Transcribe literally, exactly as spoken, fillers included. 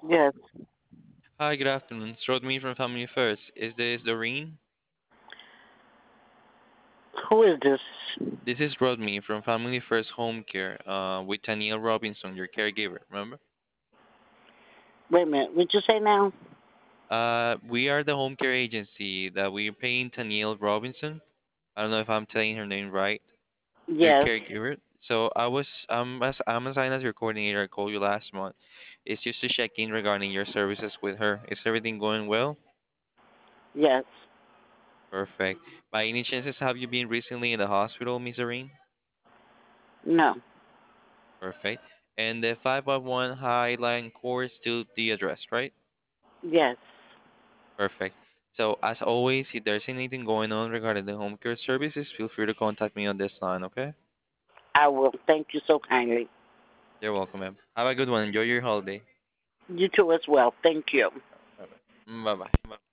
Yes. Hi, good afternoon. It's Rodney from Family First. Is this Doreen? Who is this? This is Rodney from Family First Home Care uh, with Taniel Robinson, your caregiver, remember? Wait a minute. What'd you say now? Uh, we are the home care agency that we're paying Taniel Robinson. I don't know if I'm saying her name right. Your Yes. caregiver. So I was um as I'm assigned as your coordinator. I called you last month. It's just to check in regarding your services with her. Is everything going well? Yes. Perfect. By any chances, have you been recently in the hospital, Miss Doreen? No. Perfect. And the five one one Highline Court still the address, right? Yes. Perfect. So as always, if there's anything going on regarding the home care services, feel free to contact me on this line, okay? I will. Thank you so kindly. You're welcome, ma'am. Have a good one. Enjoy your holiday. You too as well. Thank you. Bye bye. Bye bye.